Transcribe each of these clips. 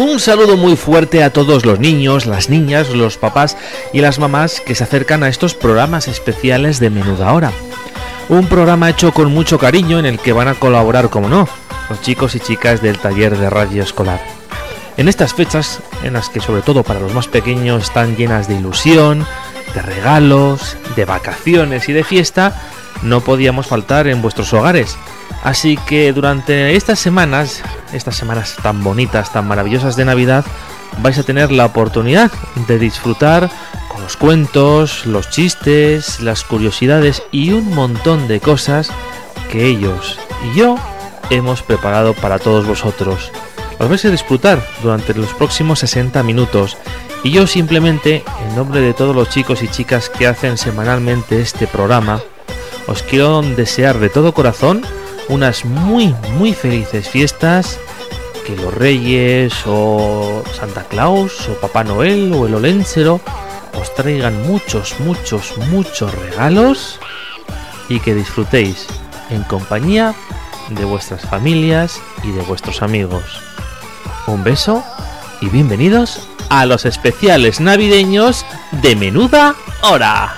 Un saludo muy fuerte a todos los niños, las niñas, los papás y las mamás que se acercan a estos programas especiales de Menuda Hora. Un programa hecho con mucho cariño en el que van a colaborar, como no, los chicos y chicas del taller de radio escolar. En estas fechas, en las que sobre todo para los más pequeños están llenas de ilusión, de regalos, de vacaciones y de fiesta, no podíamos faltar en vuestros hogares. Así que durante estas semanas tan bonitas, tan maravillosas de Navidad, vais a tener la oportunidad de disfrutar con los cuentos, los chistes, las curiosidades y un montón de cosas que ellos y yo hemos preparado para todos vosotros. Los vais a disfrutar durante los próximos 60 minutos y yo simplemente, en nombre de todos los chicos y chicas que hacen semanalmente este programa, os quiero desear de todo corazón unas muy felices fiestas, que los Reyes o Santa Claus o Papá Noel o el Olénchero os traigan muchos regalos y que disfrutéis en compañía de vuestras familias y de vuestros amigos. Un beso y bienvenidos a los especiales navideños de Menuda Hora.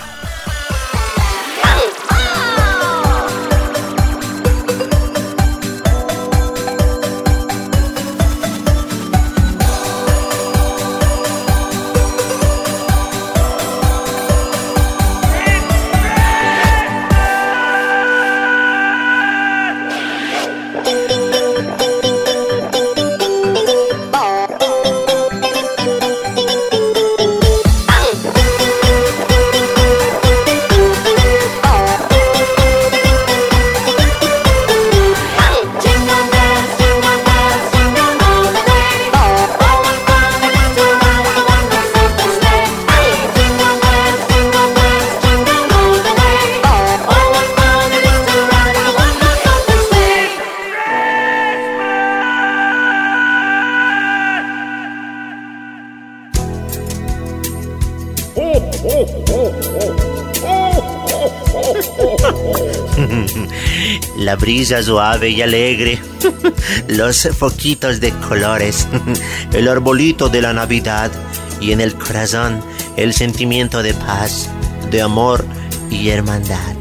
La brisa suave y alegre, los foquitos de colores, el arbolito de la Navidad y en el corazón el sentimiento de paz, de amor y hermandad.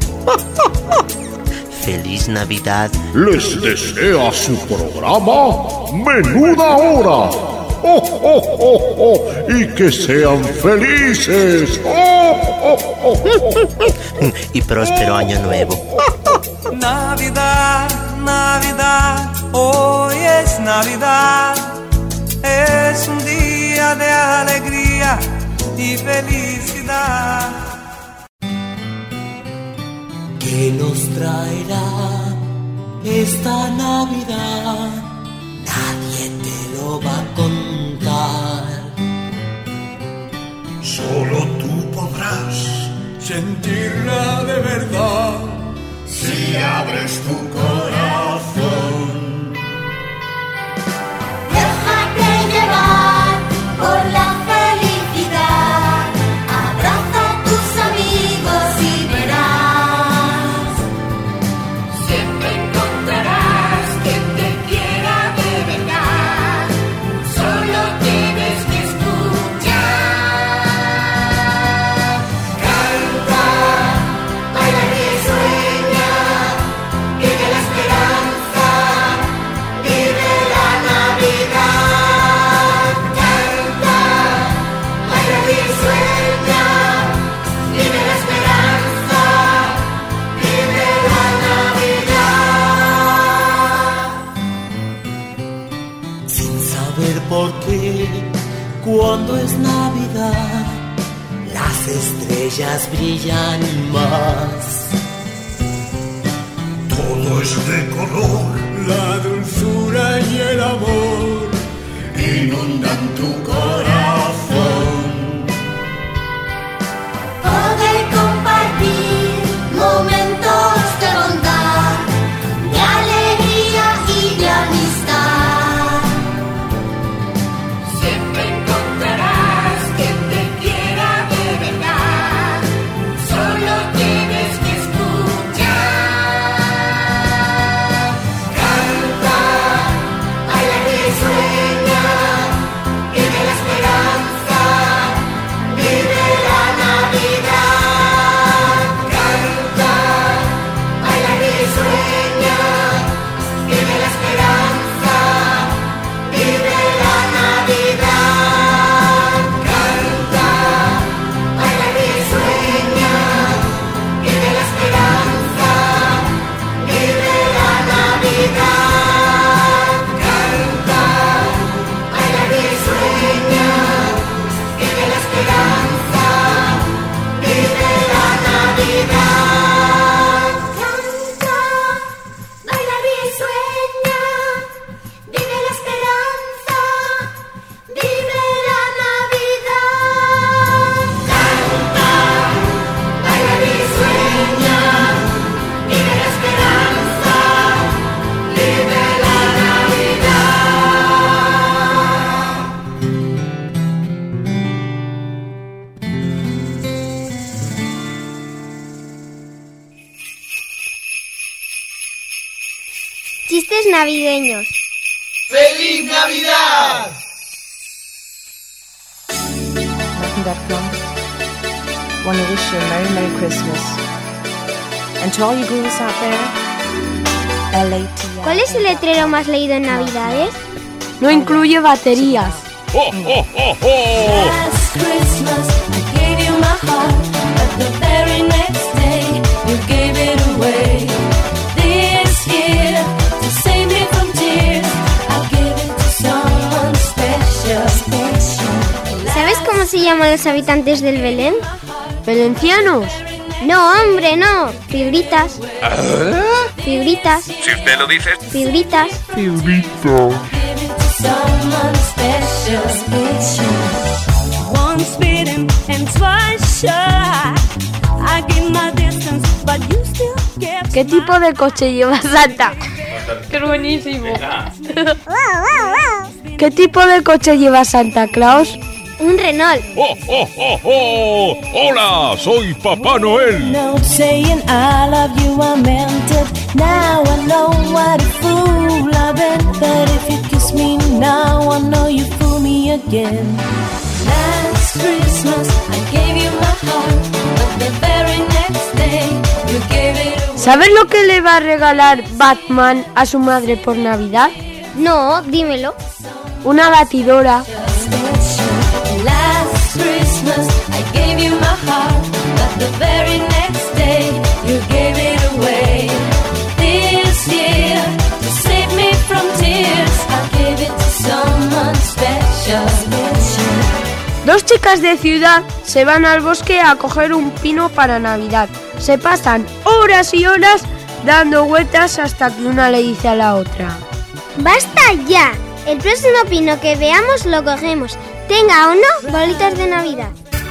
¡Feliz Navidad! Les desea su programa Menuda Hora. ¡Oh, oh, oh, oh! ¡Y que sean felices! ¡Oh, oh, oh, oh! Y próspero año nuevo. Navidad, Navidad, hoy es Navidad. Es un día de alegría y felicidad. ¿Qué nos traerá esta Navidad? Nadie te lo va a contar. Solo tú podrás sentirla de verdad si abres tu corazón. Déjate llevar por la felicidad. Abraza a tus amigos y verás. Siempre encontrarás quien te quiera de verdad. Solo tienes que escuchar. Canta, baila y sueña. Vive la esperanza, vive la Navidad. Canta, baila y sueña. Vive la esperanza, vive la Navidad. Sin saber por qué, cuando es Navidad, las estrellas brillan más. Todo es de color, la dulzura y el amor inundan tu corazón. Poder compartir momentos de bondad, de alegría y de amistad. Siempre encontrarás quien te quiera de verdad. Solo tienes que escuchar. Canta, baila y sueña. navideños. ¡Feliz Navidad! Nothing.com want to wish you a Merry, Merry Christmas. And to all you ghouls out there, LATI. ¿Cuál es el letrero más leído en Navidades? No incluye baterías. ¡Oh, oh, oh, oh! Last Christmas I gave you my heart, but the very next day you gave it away. This year, to save me from tears, I'll give it to someone special, special. ¿Sabes cómo se llaman los habitantes del Belén? ¿Valencianos? No, hombre, no. Figuritas. Figuritas. Si usted lo dice. Figuritas. Someone special, special. Once bitten and twice shy. I give my distance, but you still get. ¿Qué tipo de coche lleva Santa? ¡Qué buenísimo! ¿Qué tipo de coche lleva Santa Claus? Un Renault. ¡Oh, oh, oh, oh! ¡Hola! Soy Papá Noel. Note saying I love you, I meant it. Now I know what a fool I've been. But if you kiss me now, I know you fool me again. Last Christmas I gave you my heart, but the very next day you gave it away. ¿Sabes lo que le va a regalar Batman a su madre por Navidad? No, dímelo. Una batidora. Last Christmas I gave you my heart, but the very next day you gave it away. This year, to save me from tears, I gave it to someone special, special. Dos chicas de ciudad se van al bosque a coger un pino para Navidad. Se pasan horas y horas dando vueltas hasta que una le dice a la otra: ¡Basta ya! El próximo pino que veamos lo cogemos. Tenga o no bolitas de Navidad.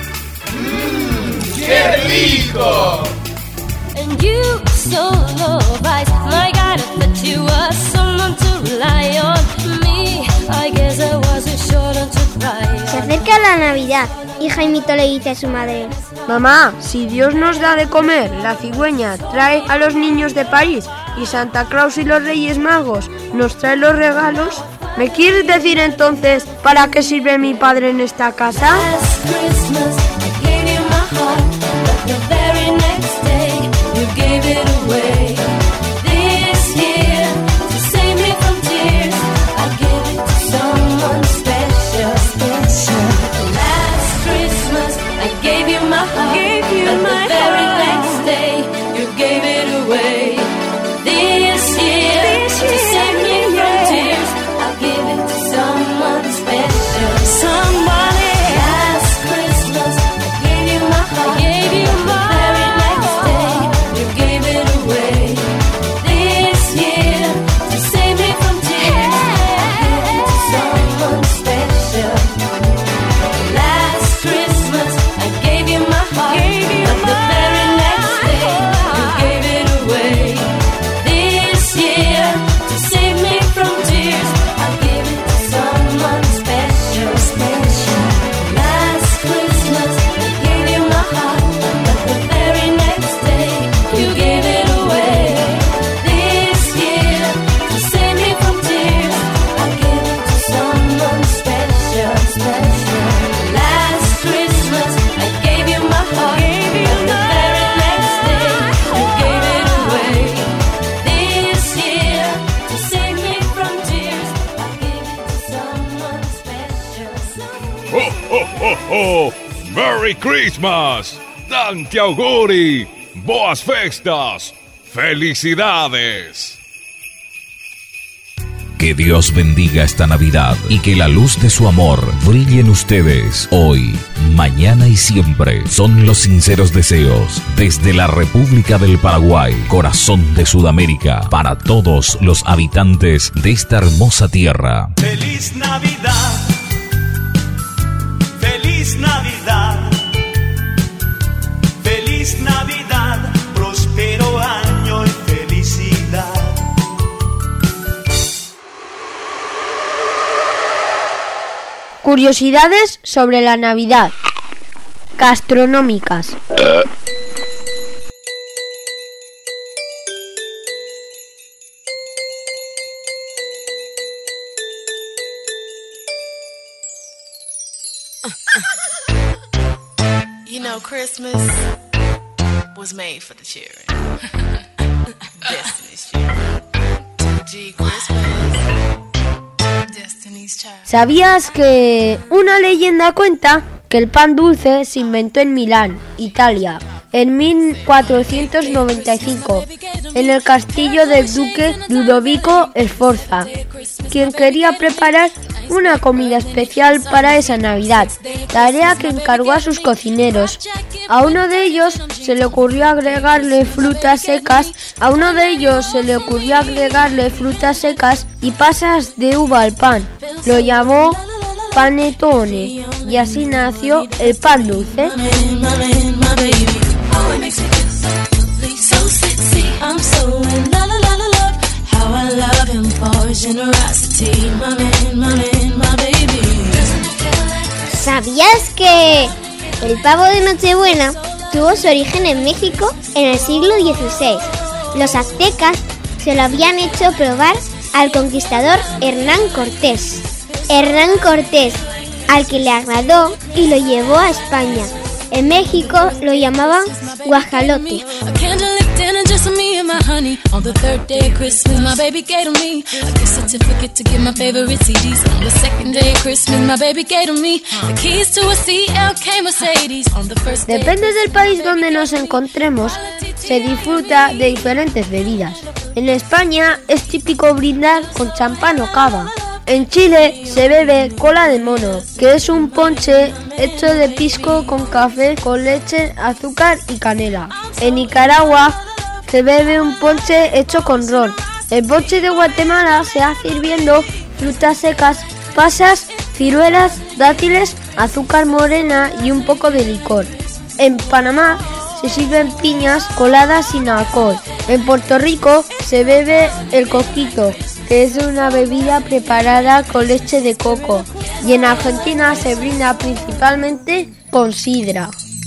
¡Qué rico! And you so advice, my God, that you were someone to rely on. Me, I guess I was a shoulder to cry. Se acerca la Navidad y Jaimito le dice a su madre: Mamá, si Dios nos da de comer, la cigüeña trae a los niños de París y Santa Claus y los Reyes Magos nos traen los regalos, ¿me quieres decir entonces para qué sirve mi padre en esta casa? Last Christmas I gave you my heart, but the very next day you gave it away. This year, to save me from tears, I gave it to someone special, special. Last Christmas I gave you my heart, but the very next day you gave it away. This year, to save me from tears, I'll give it to someone special, somebody. Last Christmas I gave you my heart, but the very next day you gave it away. This year, to save me from tears, I'll give it to someone special. Last Christmas I gave you my heart, but the very next day you gave it away. This year, to save me from tears, I'll give it to someone special, special. Last Christmas I gave you my heart, but the very next day you gave it away. This year, to save me from tears, I'll give it to someone special, special. Last Christmas I gave you my heart, but the very next day you gave it away. This year, to save me from tears, I'll give it to someone special. ¡Oh, oh, oh, oh! ¡Merry Christmas! ¡Tanti auguri! ¡Boas festas! ¡Felicidades! Que Dios bendiga esta Navidad y que la luz de su amor brille en ustedes hoy, mañana y siempre. Son los sinceros deseos desde la República del Paraguay, corazón de Sudamérica, para todos los habitantes de esta hermosa tierra. ¡Feliz Navidad! ¡Feliz Navidad! ¡Feliz Navidad! ¡Próspero año y felicidad! Curiosidades sobre la Navidad. Gastronómicas. You know, Christmas was made for the children. Destiny's children. Gee, Christmas. Destiny's child. ¿Sabías que una leyenda cuenta que el pan dulce se inventó en Milán, Italia, en 1495, en el castillo del duque Ludovico Sforza, quien quería preparar una comida especial para esa Navidad, tarea que encargó a sus cocineros. A uno de ellos se le ocurrió agregarle frutas secas, y pasas de uva al pan. Lo llamó panettone y así nació el pan dulce. ¿Sabías que el pavo de Nochebuena tuvo su origen en México en el siglo XVI? Los aztecas se lo habían hecho probar al conquistador Hernán Cortés. Hernán Cortés, al que le agradó y lo llevó a España. En México lo llamaban guajalote. Depende del país donde nos encontremos, se disfruta de diferentes bebidas. En España es típico brindar con champán o cava. En Chile se bebe cola de mono, que es un ponche hecho de pisco con café, con leche, azúcar y canela. En Nicaragua se bebe un ponche hecho con ron. El ponche de Guatemala se hace hirviendo frutas secas, pasas, ciruelas, dátiles, azúcar morena y un poco de licor. En Panamá se sirven piñas coladas sin alcohol. En Puerto Rico se bebe el coquito, que es una bebida preparada con leche de coco. Y en Argentina se brinda principalmente con sidra.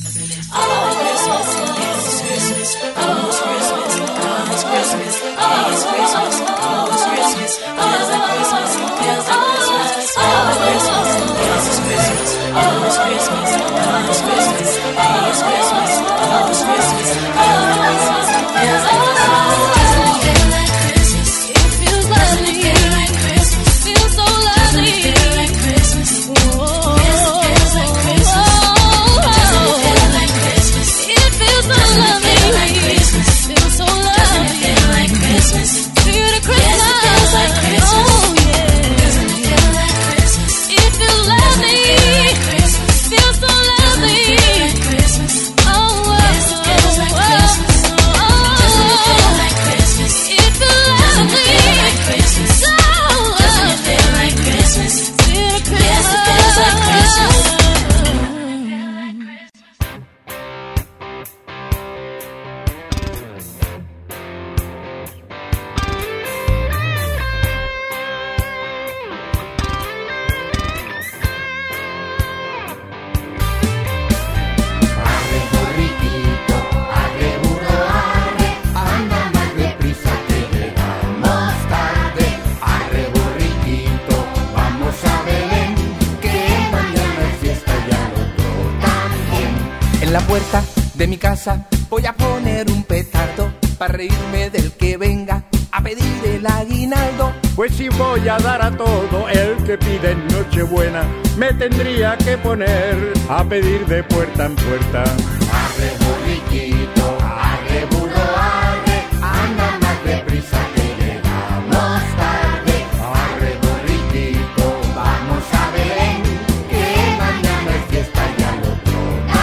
De mi casa voy a poner un petardo para reírme del que venga a pedir el aguinaldo. Pues si voy a dar a todo el que pide en Nochebuena, me tendría que poner a pedir de puerta en puerta. Arre borriquito, arre burro, arre, anda más deprisa que llegamos tarde. Arre borriquito, vamos a Belén, que mañana es fiesta y al otro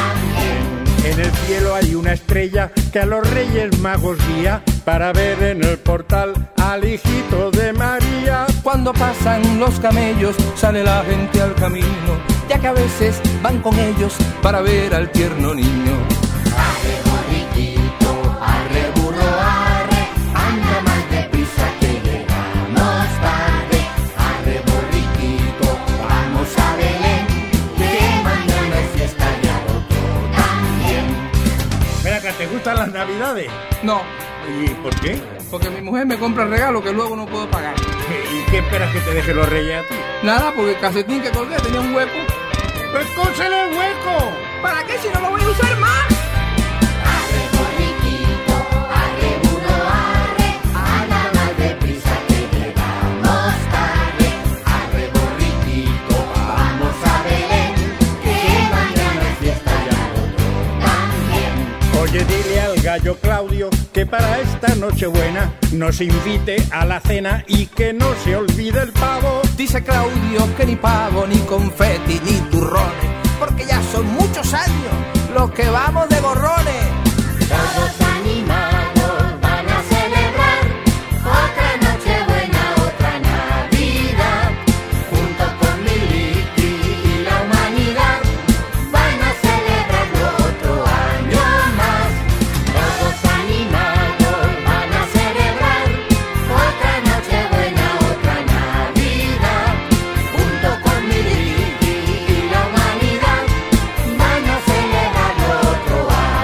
también. En el cielo hay una estrella que a los Reyes Magos guía para ver en el portal al hijito de María. Cuando pasan los camellos sale la gente al camino, ya que a veces van con ellos para ver al tierno niño. Arre borriquito, arre burro, arre, anda más deprisa que llegamos tarde. Arre borriquito, vamos a Belén, que mañana es fiesta y al otro también. Mira, que ¿te gustan las navidades? No. ¿Y por qué? Porque mi mujer me compra regalos que luego no puedo pagar. ¿Y qué esperas que te deje los Reyes a ti? Nada, porque el calcetín que colgué tenía un hueco. Pues cósele el hueco. ¿Para qué si no lo voy a usar más? Arre, borriquito, arre, burro, arre, anda más deprisa que llegamos tarde. Arre, borriquito, vamos a Belén, que mañana es fiesta y al otro también. Oye, dile al gallo Claudio que para esta Nochebuena nos invite a la cena y que no se olvide el pavo. Dice Claudio que ni pavo, ni confeti, ni turrones, porque ya son muchos años los que vamos de gorrones. Todos animados van a celebrar otra Nochebuena, otra Navidad. Junto con Miliki y la humanidad van a celebrarlo otro año más. Todos animados van a celebrar otra Nochebuena, otra Navidad. Junto con Miliki y la humanidad van a celebrarlo otro año más.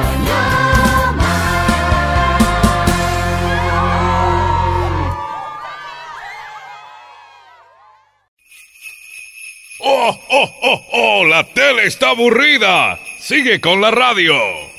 ¡Oh, oh, oh, oh! ¡La tele está aburrida! ¡Sigue con la radio!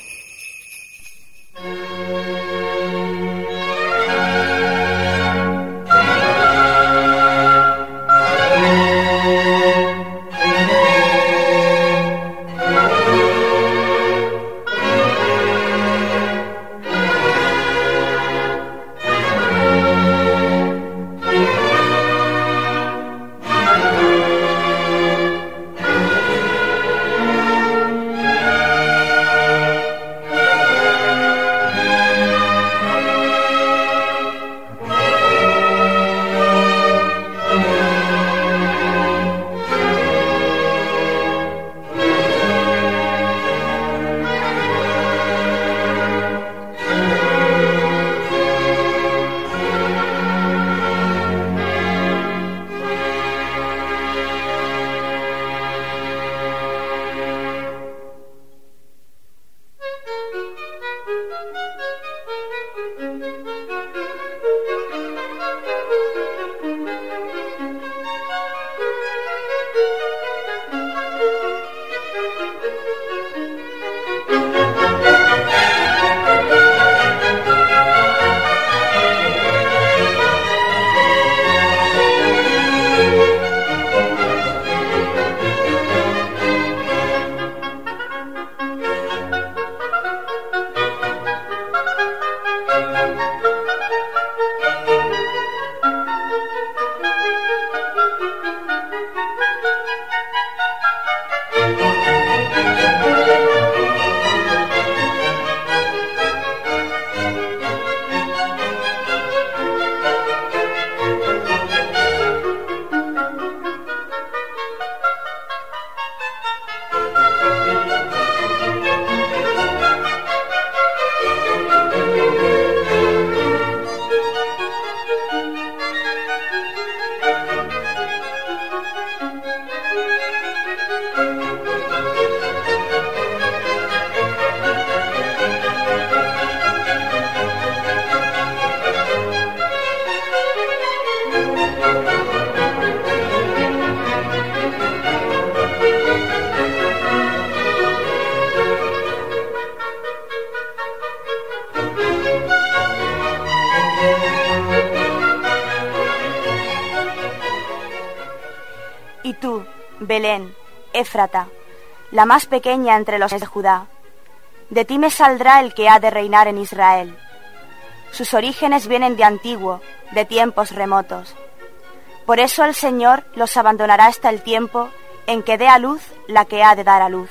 Y tú, Belén, Éfrata, la más pequeña entre los de Judá, de ti me saldrá el que ha de reinar en Israel. Sus orígenes vienen de antiguo, de tiempos remotos. Por eso el Señor los abandonará hasta el tiempo en que dé a luz la que ha de dar a luz.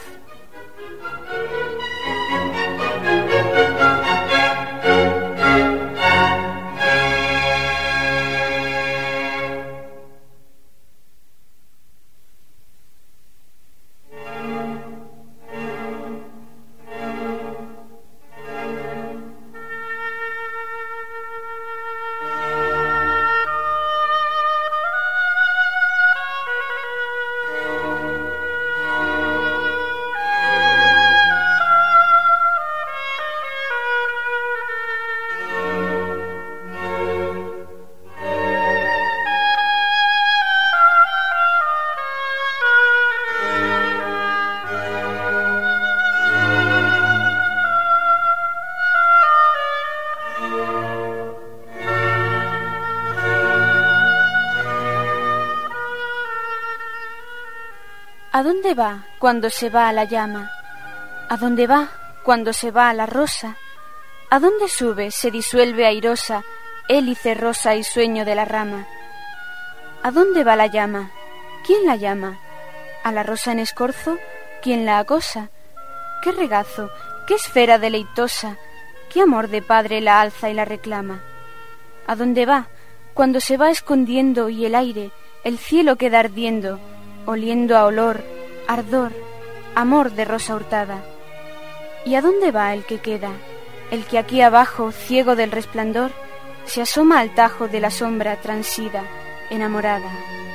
¿A dónde va cuando se va la llama? ¿A dónde va cuando se va la rosa? ¿A dónde sube, se disuelve airosa, hélice rosa y sueño de la rama? ¿A dónde va la llama? ¿Quién la llama? ¿A la rosa en escorzo? ¿Quién la acosa? ¿Qué regazo? ¿Qué esfera deleitosa? ¿Qué amor de padre la alza y la reclama? ¿A dónde va cuando se va escondiendo y el aire, el cielo queda ardiendo, oliendo a olor, ardor, amor de rosa hurtada? ¿Y a dónde va el que queda? El que aquí abajo, ciego del resplandor, se asoma al tajo de la sombra transida, enamorada.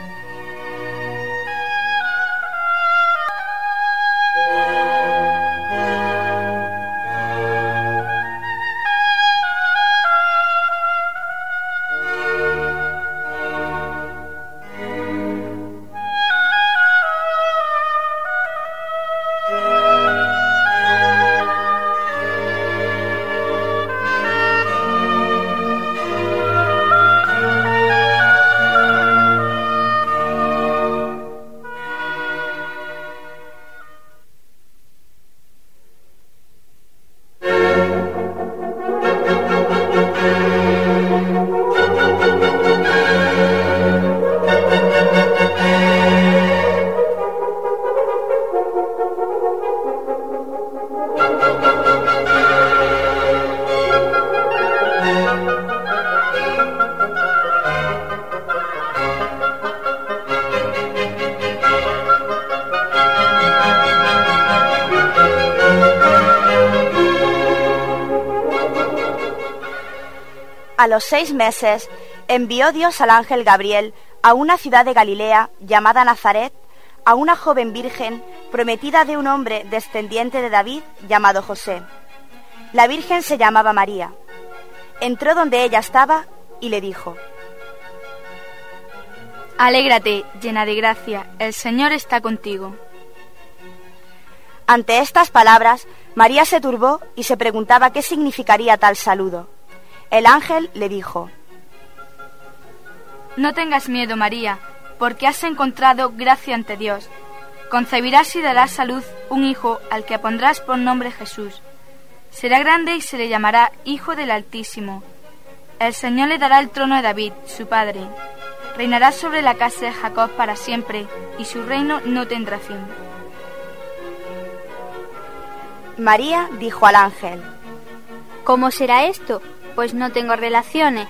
A los 6 meses envió Dios al ángel Gabriel a una ciudad de Galilea llamada Nazaret, a una joven virgen prometida de un hombre descendiente de David llamado José. La virgen se llamaba María. Entró donde ella estaba y le dijo: Alégrate, llena de gracia, el Señor está contigo. Ante estas palabras, María se turbó y se preguntaba qué significaría tal saludo. El ángel le dijo: No tengas miedo, María, porque has encontrado gracia ante Dios. Concebirás y darás a luz un hijo al que pondrás por nombre Jesús. Será grande y se le llamará Hijo del Altísimo. El Señor le dará el trono de David, su padre. Reinará sobre la casa de Jacob para siempre, y su reino no tendrá fin. María dijo al ángel: ¿Cómo será esto? Pues no tengo relaciones.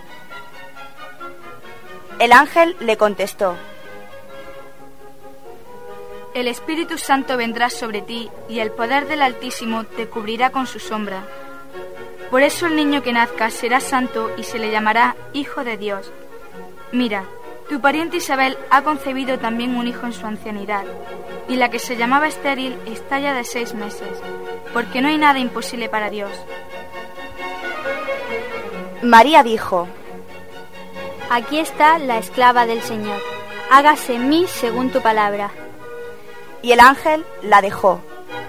El ángel le contestó: El Espíritu Santo vendrá sobre ti, y el poder del Altísimo te cubrirá con su sombra. Por eso el niño que nazca será santo y se le llamará Hijo de Dios. Mira, tu pariente Isabel ha concebido también un hijo en su ancianidad, y la que se llamaba estéril está ya de 6 meses, porque no hay nada imposible para Dios. María dijo: Aquí está la esclava del Señor. Hágase en mí según tu palabra. Y el ángel la dejó.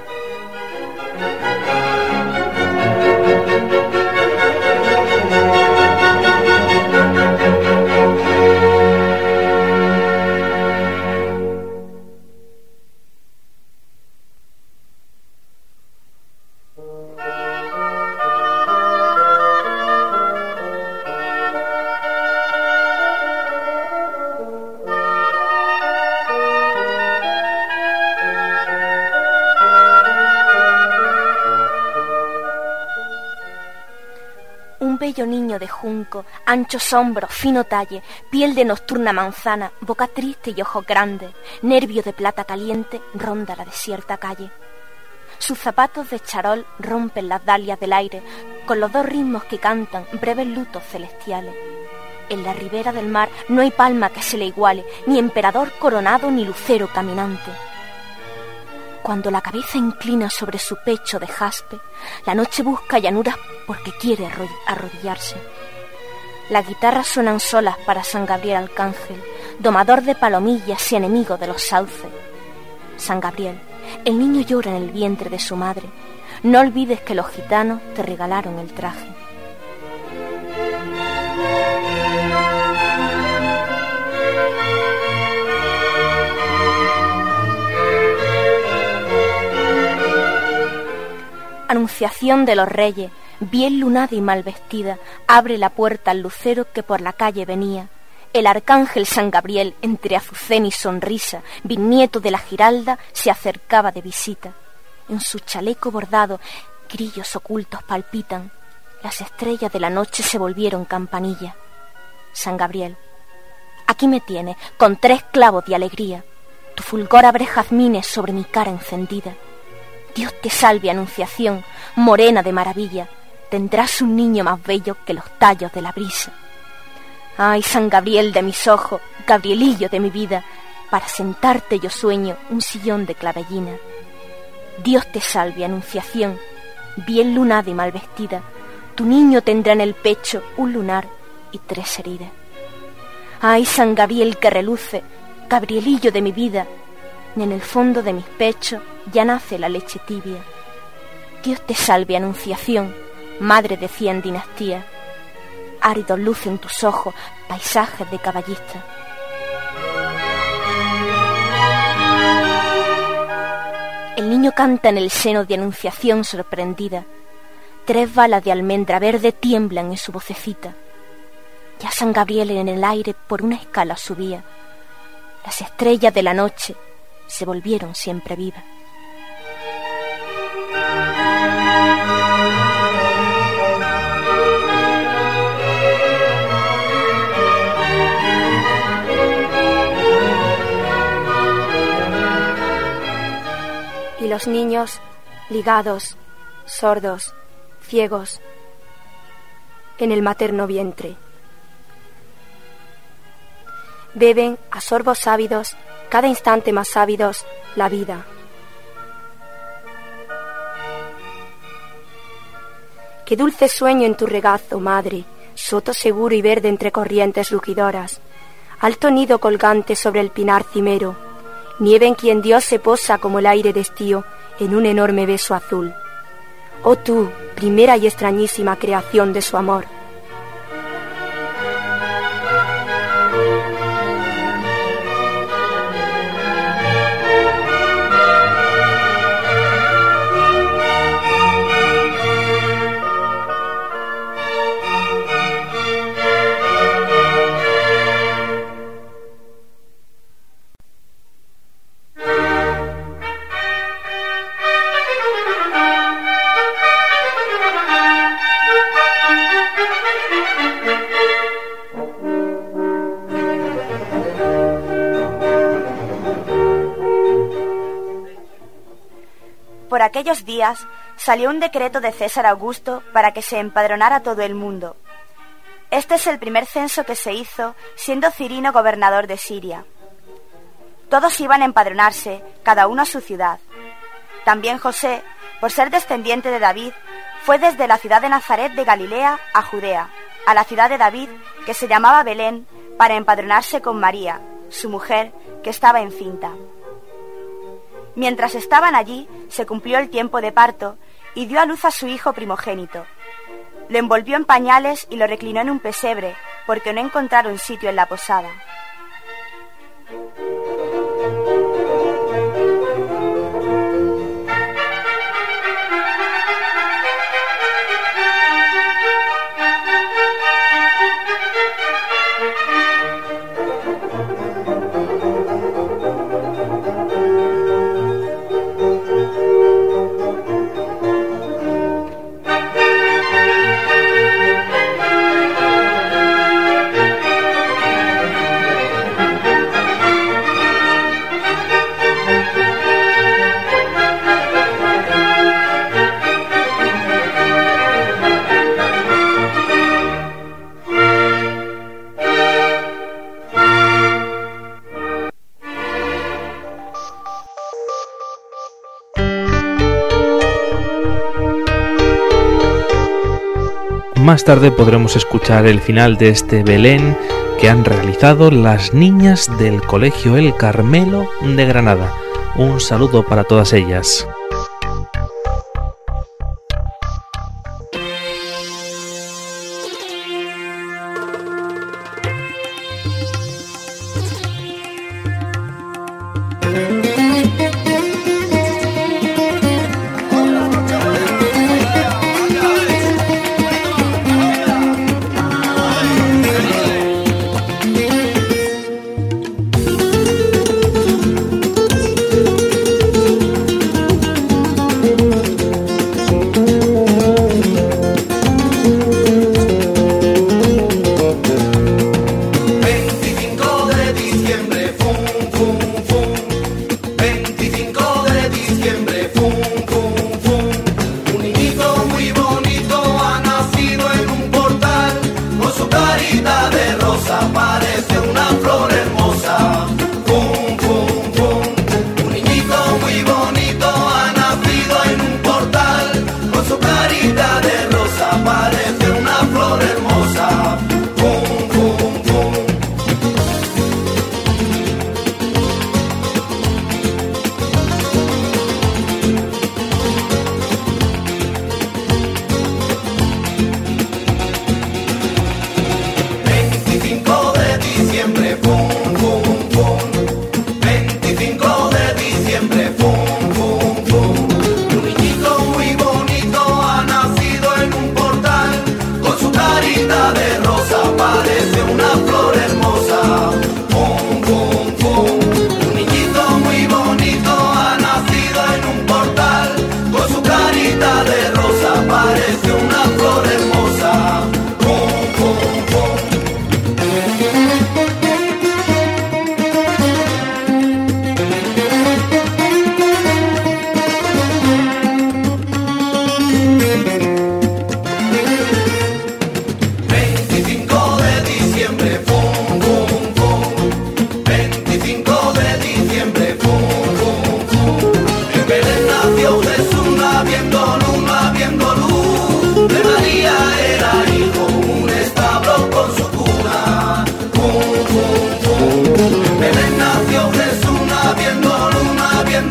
Bello niño de junco, anchos hombros, fino talle, piel de nocturna manzana, boca triste y ojos grandes, nervio de plata caliente, ronda la desierta calle. Sus zapatos de charol rompen las dalias del aire, con los 2 ritmos que cantan breves lutos celestiales. En la ribera del mar no hay palma que se le iguale, ni emperador coronado ni lucero caminante. Cuando la cabeza inclina sobre su pecho de jaspe, la noche busca llanuras porque quiere arrodillarse. Las guitarras suenan solas para San Gabriel Arcángel, domador de palomillas y enemigo de los sauces. San Gabriel, el niño llora en el vientre de su madre. No olvides que los gitanos te regalaron el traje. Anunciación de los reyes, bien lunada y mal vestida, abre la puerta al lucero que por la calle venía. El arcángel San Gabriel, entre azucena y sonrisa, bisnieto de la Giralda, se acercaba de visita. En su chaleco bordado, grillos ocultos palpitan. Las estrellas de la noche se volvieron campanilla. San Gabriel, aquí me tienes, con 3 clavos de alegría. Tu fulgor abre jazmines sobre mi cara encendida. Dios te salve, Anunciación, morena de maravilla. Tendrás un niño más bello que los tallos de la brisa. Ay, San Gabriel de mis ojos, Gabrielillo de mi vida, para sentarte yo sueño un sillón de clavellina. Dios te salve, Anunciación, bien lunada y mal vestida. Tu niño tendrá en el pecho un lunar y 3 heridas. Ay, San Gabriel que reluce, Gabrielillo de mi vida, en el fondo de mis pechos ya nace la leche tibia. Dios te salve, Anunciación, madre de 100 dinastías. Áridos lucen tus ojos, paisajes de caballista. El niño canta en el seno de Anunciación sorprendida. 3 balas de almendra verde tiemblan en su vocecita. Ya San Gabriel en el aire por una escala subía. Las estrellas de la noche se volvieron siempre vivas. Y los niños, ligados, sordos, ciegos, en el materno vientre. Beben a sorbos ávidos, cada instante más ávidos, la vida. Qué dulce sueño en tu regazo, madre, soto seguro y verde entre corrientes rugidoras, alto nido colgante sobre el pinar cimero, nieve en quien Dios se posa como el aire de estío en un enorme beso azul. Oh tú, primera y extrañísima creación de su amor. Por aquellos días salió un decreto de César Augusto para que se empadronara todo el mundo. Este es el primer censo que se hizo siendo Cirino gobernador de Siria. Todos iban a empadronarse, cada uno a su ciudad. También José, por ser descendiente de David, fue desde la ciudad de Nazaret de Galilea a Judea, a la ciudad de David, que se llamaba Belén, para empadronarse con María, su mujer, que estaba encinta. Mientras estaban allí, se cumplió el tiempo de parto y dio a luz a su hijo primogénito. Lo envolvió en pañales y lo reclinó en un pesebre, porque no encontraron sitio en la posada. Más tarde podremos escuchar el final de este Belén que han realizado las niñas del Colegio El Carmelo de Granada. Un saludo para todas ellas.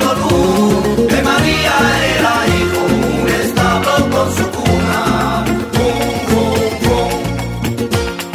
viendo luz, de María era hijo, un establo con su cuna. Pum, pum, pum.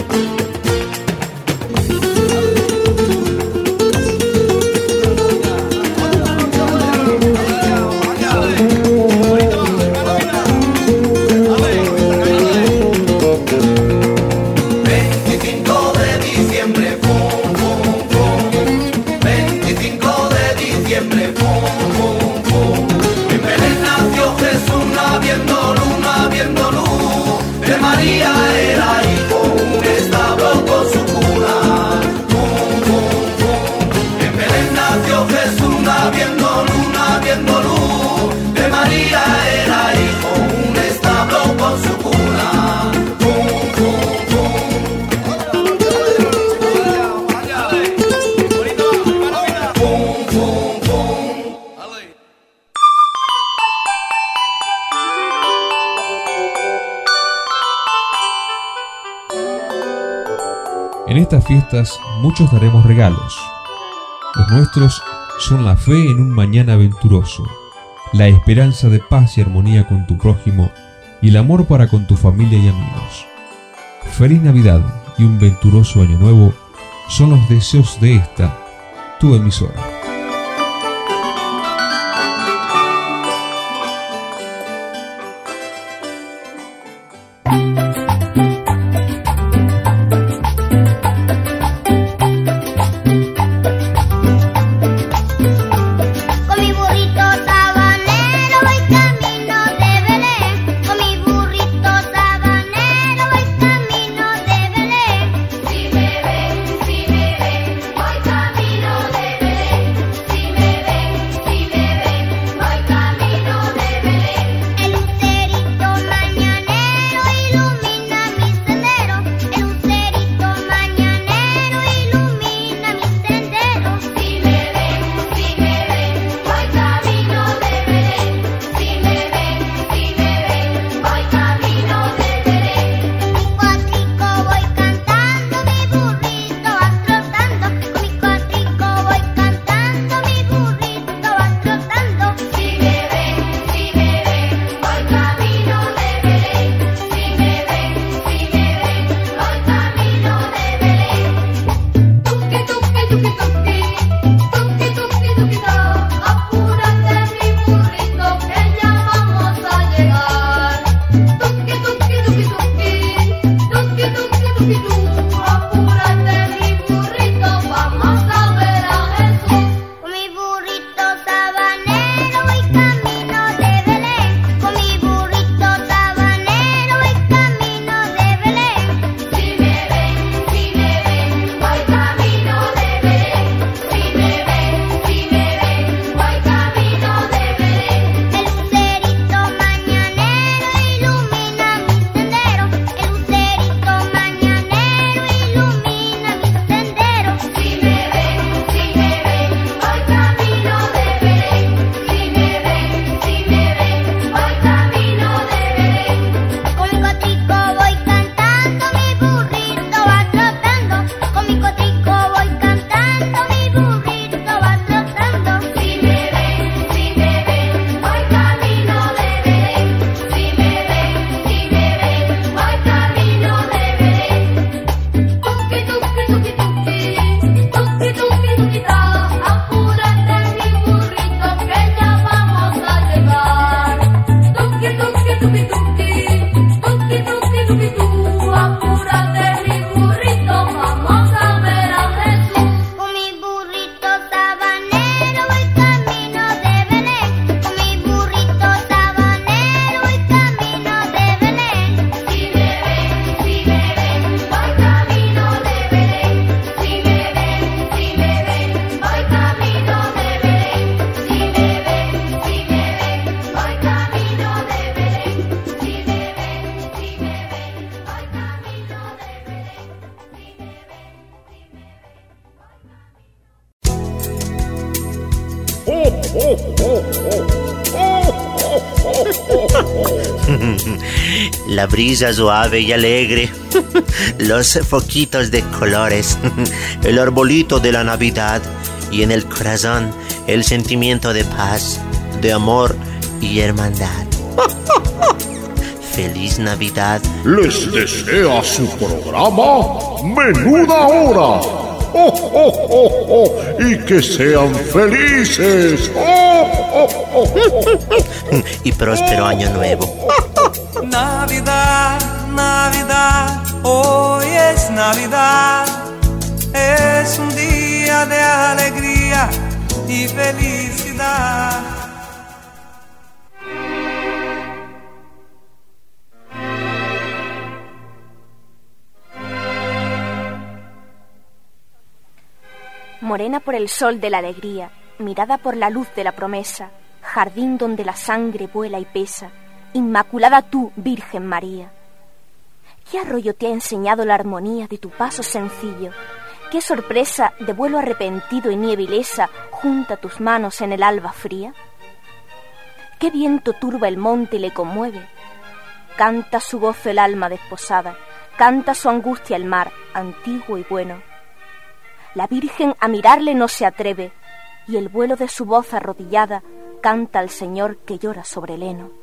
María era hijo, un establo con su cuna. Pum, pum, pum. En Belén nació Jesús, viendo luz. De María era hijo, un establo con su cuna. Pum, pum, pum. Pum, pum, pum. En estas fiestas muchos daremos regalos. Los nuestros son la fe en un mañana venturoso, la esperanza de paz y armonía con tu prójimo y el amor para con tu familia y amigos. Feliz Navidad y un venturoso año nuevo son los deseos de esta, tu emisora. La brisa suave y alegre, los foquitos de colores, el arbolito de la Navidad y en el corazón el sentimiento de paz, de amor y hermandad. ¡Feliz Navidad! Les desea su programa Menuda Hora. ¡Oh, oh, oh, oh! Y que sean felices. ¡Oh, oh, oh, oh! Y próspero año nuevo. Navidad, Navidad, hoy es Navidad. Es un día de alegría y felicidad. Morena por el sol de la alegría, mirada por la luz de la promesa, jardín donde la sangre vuela y pesa, inmaculada tú, Virgen María. ¿Qué arroyo te ha enseñado la armonía de tu paso sencillo? ¿Qué sorpresa de vuelo arrepentido y nieve ilesa junta tus manos en el alba fría? ¿Qué viento turba el monte y le conmueve? Canta su gozo el alma desposada, canta su angustia el mar, antiguo y bueno. La Virgen a mirarle no se atreve, y el vuelo de su voz arrodillada canta al Señor que llora sobre el heno.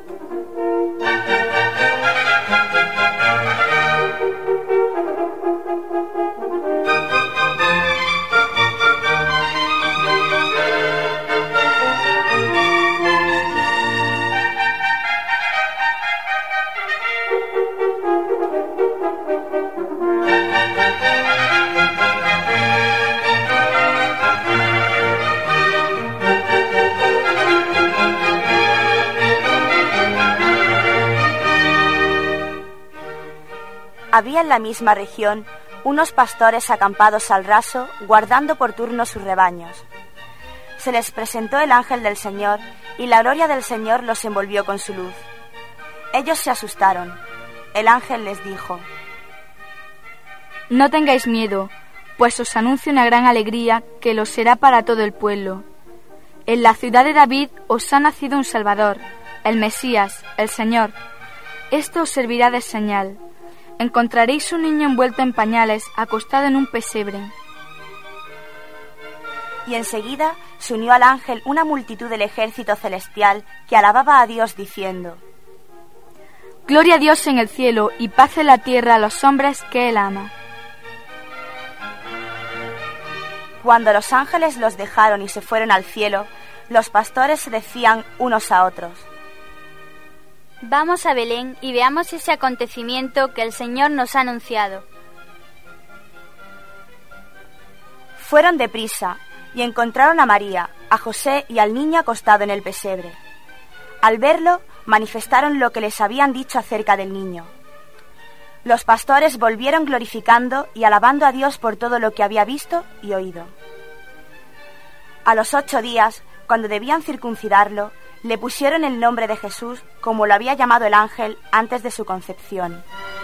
Había en la misma región unos pastores acampados al raso, guardando por turno sus rebaños. Se les presentó el ángel del Señor, y la gloria del Señor los envolvió con su luz. Ellos se asustaron. El ángel les dijo: No tengáis miedo, pues os anuncio una gran alegría que lo será para todo el pueblo. En la ciudad de David os ha nacido un Salvador, el Mesías, el Señor. Esto os servirá de señal. Encontraréis un niño envuelto en pañales, acostado en un pesebre. Y enseguida se unió al ángel una multitud del ejército celestial que alababa a Dios diciendo: Gloria a Dios en el cielo y paz en la tierra a los hombres que Él ama. Cuando los ángeles los dejaron y se fueron al cielo, los pastores se decían unos a otros: Vamos a Belén y veamos ese acontecimiento que el Señor nos ha anunciado. Fueron deprisa y encontraron a María, a José y al niño acostado en el pesebre. Al verlo, manifestaron lo que les habían dicho acerca del niño. Los pastores volvieron glorificando y alabando a Dios por todo lo que había visto y oído. A los 8 días, cuando debían circuncidarlo, le pusieron el nombre de Jesús, como lo había llamado el ángel antes de su concepción.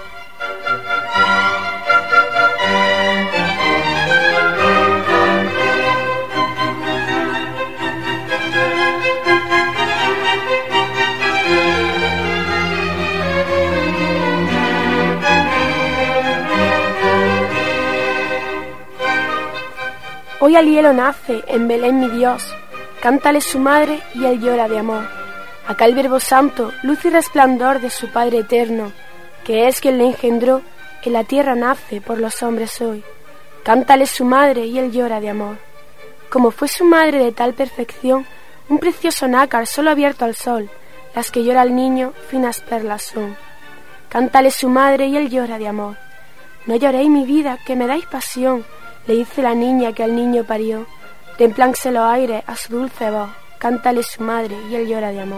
Hoy al hielo nace, en Belén mi Dios, cántale su madre y él llora de amor. Acá el Verbo Santo, luz y resplandor de su Padre eterno, que es quien le engendró, en la tierra nace, por los hombres hoy. Cántale su madre y él llora de amor. Como fue su madre de tal perfección, un precioso nácar solo abierto al sol, las que llora el niño, finas perlas son. Cántale su madre y él llora de amor. No lloréis mi vida, que me dais pasión, le dice la niña que al niño parió. Templánse los aires a su dulce voz, cántale su madre y él llora de amor.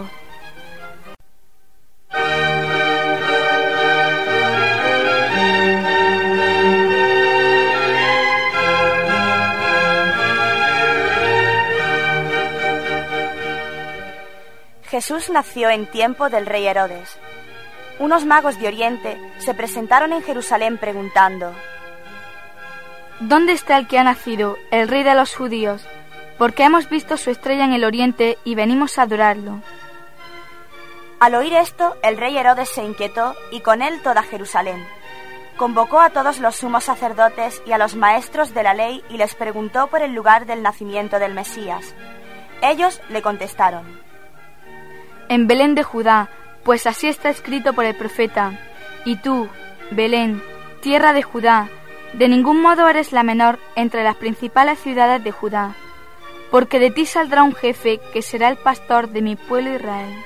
Jesús nació en tiempo del rey Herodes. Unos magos de Oriente se presentaron en Jerusalén preguntando: ¿Dónde está el que ha nacido, el rey de los judíos? Porque hemos visto su estrella en el oriente y venimos a adorarlo. Al oír esto, el rey Herodes se inquietó y con él toda Jerusalén. convocó a todos los sumos sacerdotes y a los maestros de la ley y les preguntó por el lugar del nacimiento del Mesías. Ellos le contestaron: En Belén de Judá, pues así está escrito por el profeta. Y tú, Belén, tierra de Judá, de ningún modo eres la menor entre las principales ciudades de Judá, porque de ti saldrá un jefe que será el pastor de mi pueblo Israel.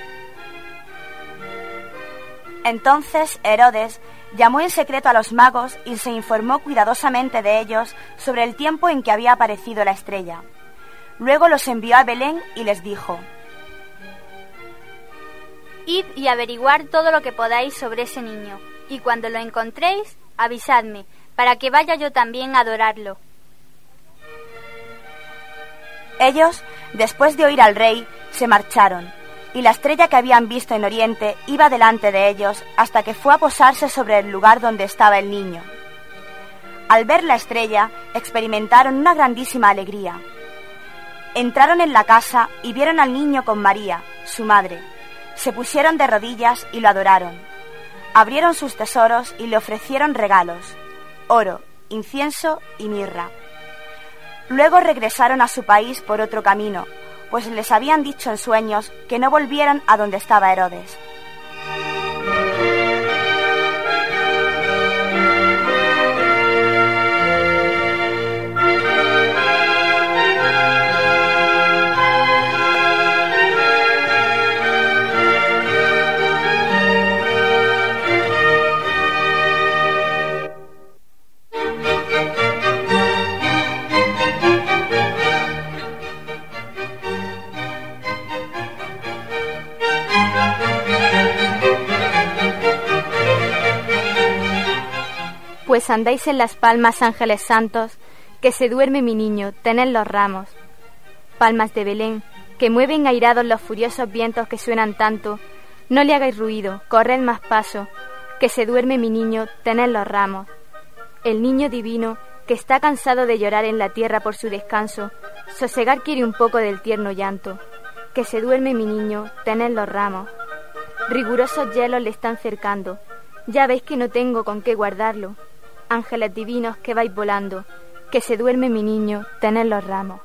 Entonces Herodes llamó en secreto a los magos y se informó cuidadosamente de ellos sobre el tiempo en que había aparecido la estrella. Luego los envió a Belén y les dijo: Id y averiguar todo lo que podáis sobre ese niño, y cuando lo encontréis, avisadme, para que vaya yo también a adorarlo. Ellos, después de oír al rey, se marcharon, y la estrella que habían visto en Oriente iba delante de ellos hasta que fue a posarse sobre el lugar donde estaba el niño. Al ver la estrella, experimentaron una grandísima alegría. Entraron en la casa y vieron al niño con María, su madre. Se pusieron de rodillas y lo adoraron. Abrieron sus tesoros y le ofrecieron regalos: oro, incienso y mirra. Luego regresaron a su país por otro camino, pues les habían dicho en sueños que no volvieran a donde estaba Herodes. Pues andáis en las palmas, ángeles santos, que se duerme mi niño, tened los ramos. Palmas de Belén, que mueven airados los furiosos vientos que suenan tanto, no le hagáis ruido, corred más paso, que se duerme mi niño, tened los ramos. El niño divino, que está cansado de llorar en la tierra por su descanso, sosegar quiere un poco del tierno llanto, que se duerme mi niño, tened los ramos. Rigurosos hielos le están cercando, ya veis que no tengo con qué guardarlo. Ángeles divinos que vais volando, que se duerme mi niño, tened los ramos.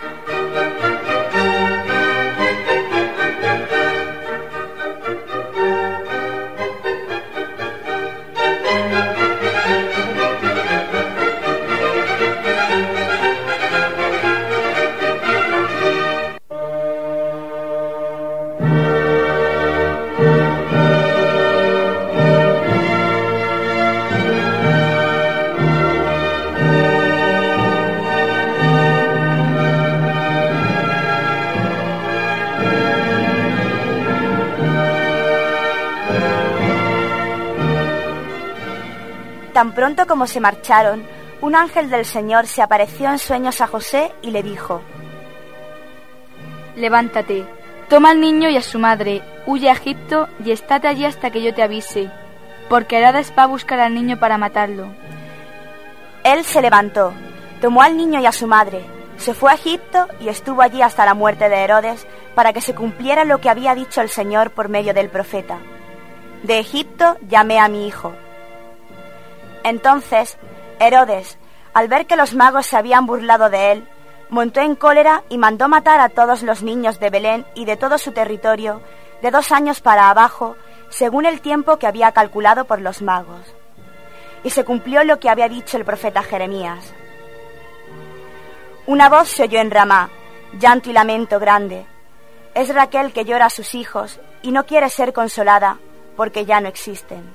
Tan pronto como se marcharon, un ángel del Señor se apareció en sueños a José y le dijo: Levántate, toma al niño y a su madre, huye a Egipto y estate allí hasta que yo te avise, porque Herodes va a buscar al niño para matarlo. Él se levantó, tomó al niño y a su madre, se fue a Egipto y estuvo allí hasta la muerte de Herodes, para que se cumpliera lo que había dicho el Señor por medio del profeta: De Egipto llamé a mi hijo. Entonces Herodes, al ver que los magos se habían burlado de él, montó en cólera y mandó matar a todos los niños de Belén y de todo su territorio, de 2 años para abajo, según el tiempo que había calculado por los magos. Y se cumplió lo que había dicho el profeta Jeremías. Una voz se oyó en Ramá, llanto y lamento grande. Es Raquel que llora a sus hijos y no quiere ser consolada, porque ya no existen.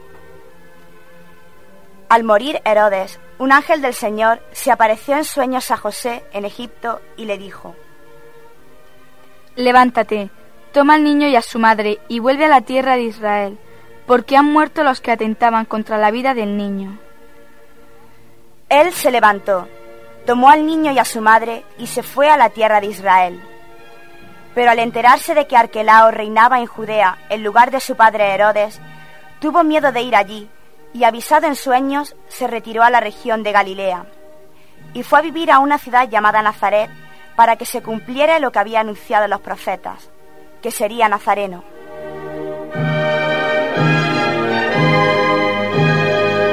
Al morir Herodes, un ángel del Señor se apareció en sueños a José en Egipto y le dijo: Levántate, toma al niño y a su madre y vuelve a la tierra de Israel, porque han muerto los que atentaban contra la vida del niño. Él se levantó, tomó al niño y a su madre y se fue a la tierra de Israel. Pero al enterarse de que Arquelao reinaba en Judea en lugar de su padre Herodes, tuvo miedo de ir allí, y avisado en sueños, se retiró a la región de Galilea, y fue a vivir a una ciudad llamada Nazaret, para que se cumpliera lo que había anunciado los profetas, que sería nazareno.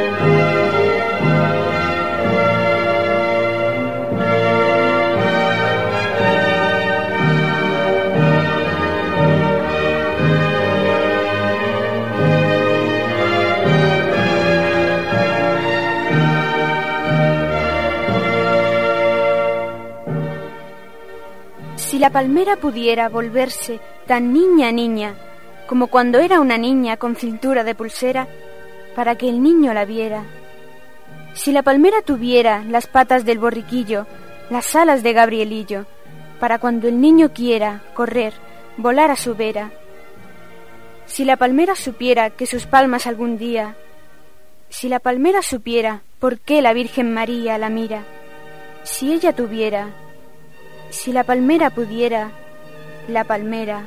Si la palmera pudiera volverse tan niña, como cuando era una niña con cintura de pulsera, para que el niño la viera. Si la palmera tuviera las patas del borriquillo, las alas de Gabrielillo, para cuando el niño quiera correr, volar a su vera. Si la palmera supiera que sus palmas algún día, si la palmera supiera por qué la Virgen María la mira, si ella tuviera, si la palmera pudiera, la palmera.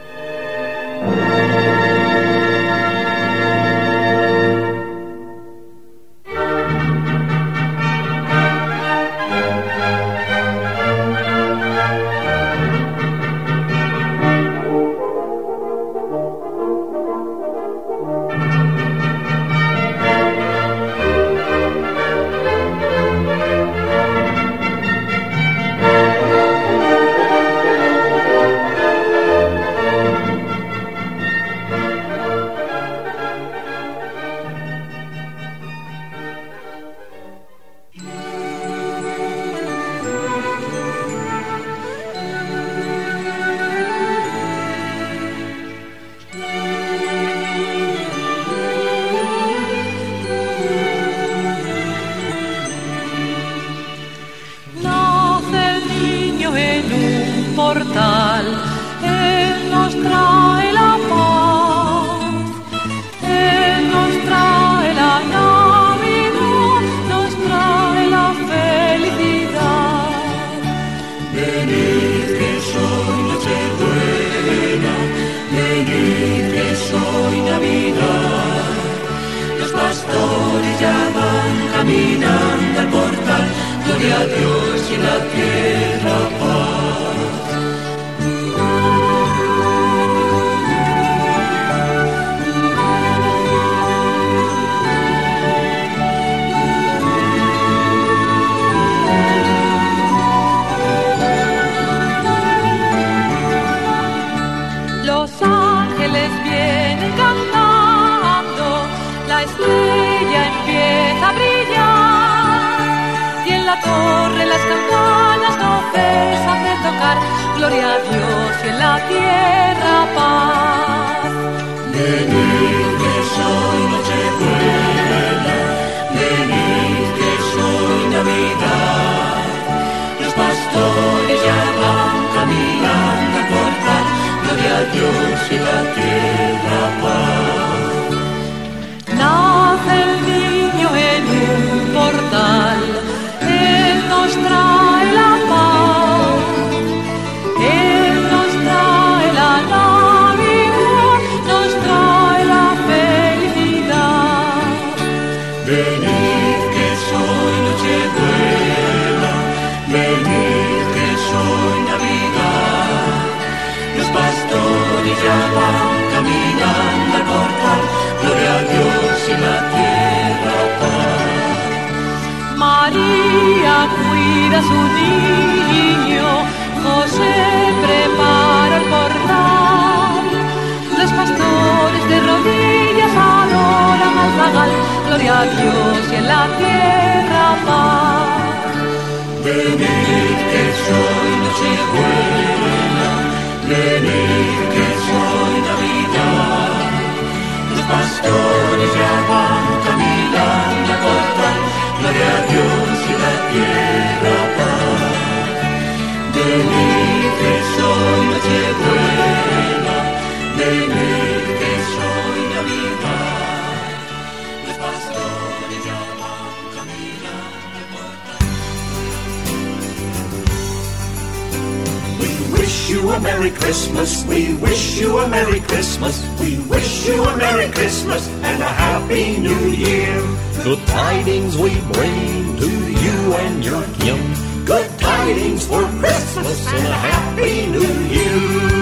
A Merry Christmas, we wish you a Merry Christmas, we wish you a Merry Christmas and a Happy New Year. Good tidings we bring to you and your kin, good tidings for Christmas and a Happy New Year.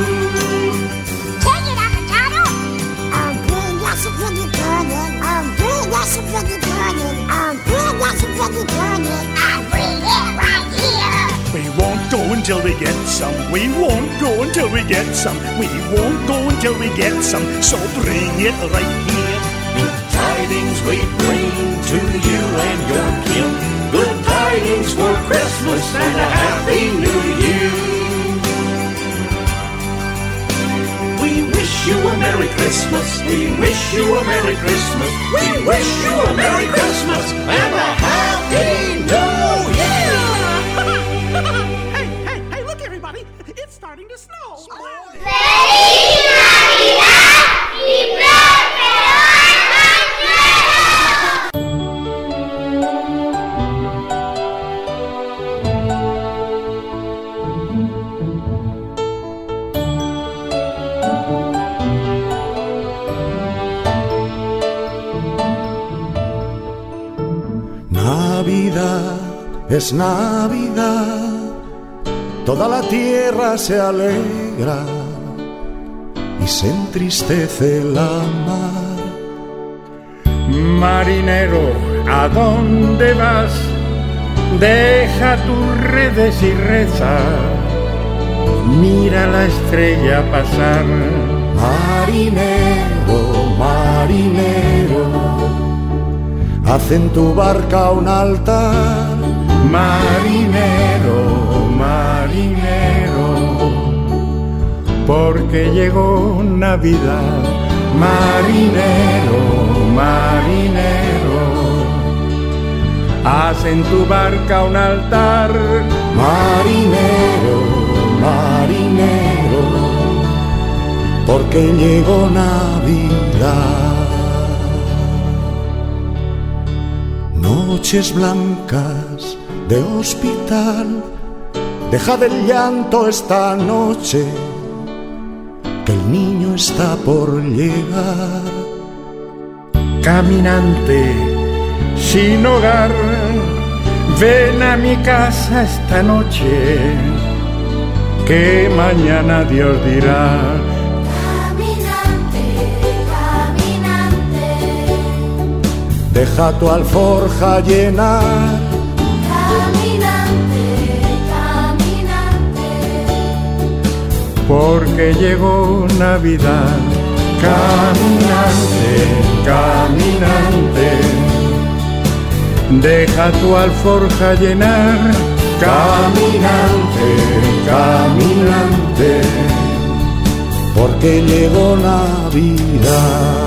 Take it, avocado! Good, that's a pretty turning. Good, that's a pretty turning. Good, that's a pretty turning. I'll bring it right here. We won't go until we get some. We won't go until we get some. We won't go until we get some. So bring it right here. Good tidings we bring to you and your kin. Good tidings for Christmas and a Happy New Year. Christmas. We wish you a Merry Christmas. We wish you a Merry Christmas and a Happy New Year. Hey, look everybody. It's starting to snow. ¡Feliz Navidad y próspero Navidad es Navidad, toda la tierra se alegra y se entristece la mar. Marinero, ¿a dónde vas? Deja tus redes y reza, mira la estrella pasar. Marinero, marinero, haz en tu barca un altar. Marinero, marinero, porque llegó Navidad. Marinero, marinero, haz en tu barca un altar. Marinero, marinero, porque llegó Navidad. Noches blancas de hospital, dejad el llanto esta noche, que el niño está por llegar. Caminante sin hogar, ven a mi casa esta noche, que mañana Dios dirá. Deja tu alforja llenar. Caminante, caminante, porque llegó Navidad. Caminante, caminante, deja tu alforja llenar. Caminante, caminante, porque llegó Navidad.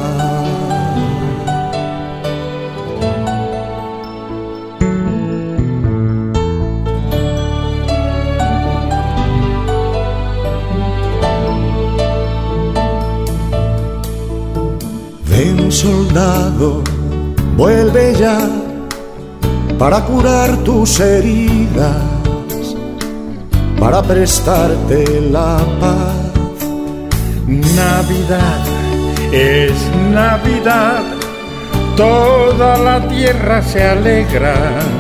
Ven, soldado, vuelve ya para curar tus heridas, para prestarte la paz. Navidad es Navidad, toda la tierra se alegra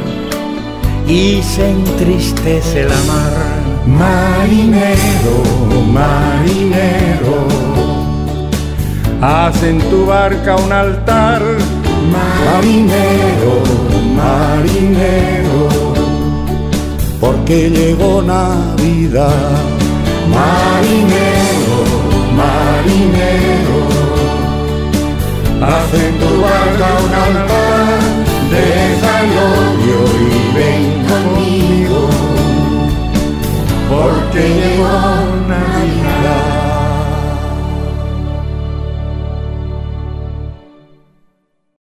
y se entristece la mar. Marinero, marinero, haz en tu barca un altar. Marinero, marinero, porque llegó Navidad. Marinero, marinero, haz en tu barca un altar. deja el odio y ven conmigo, porque llegó